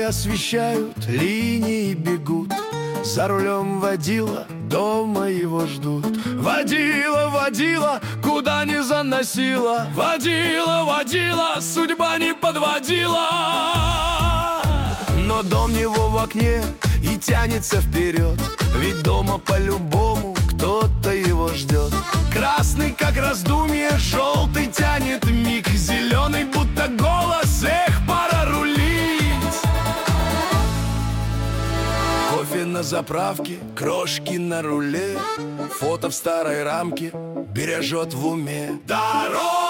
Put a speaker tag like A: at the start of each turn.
A: освещают, линии бегут. За рулем водила, дома его ждут. Водила, водила, куда не заносила. Водила, водила, судьба не подводила. Но дом его в окне и тянется вперед, ведь дома по-любому кто-то его ждет. Красный, как раздумье, желтый тянет миг, зеленый, будто голос, эх, пора рулить. Кофе на заправке, крошки на руле, фото в старой рамке бережет в уме. Дорога!